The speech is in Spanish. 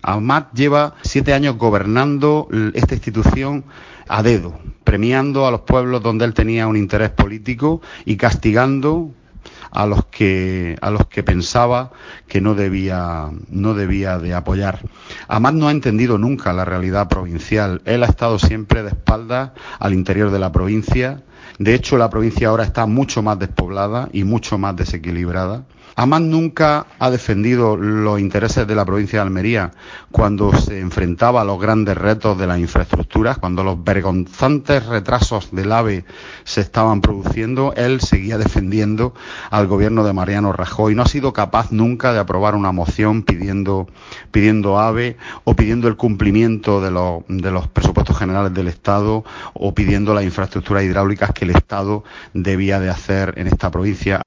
Amat lleva 7 años gobernando esta institución a dedo, premiando a los pueblos donde él tenía un interés político y castigando a los que pensaba que no debía de apoyar. Amat no ha entendido nunca la realidad provincial. Él ha estado siempre de espaldas al interior de la provincia. De hecho, la provincia ahora está mucho más despoblada y mucho más desequilibrada. Amat nunca ha defendido los intereses de la provincia de Almería cuando se enfrentaba a los grandes retos de las infraestructuras, cuando los vergonzantes retrasos del AVE se estaban produciendo. Él seguía defendiendo al gobierno de Mariano Rajoy. No ha sido capaz nunca de aprobar una moción pidiendo AVE o pidiendo el cumplimiento de los presupuestos generales del Estado o pidiendo las infraestructuras hidráulicas que el Estado debía de hacer en esta provincia.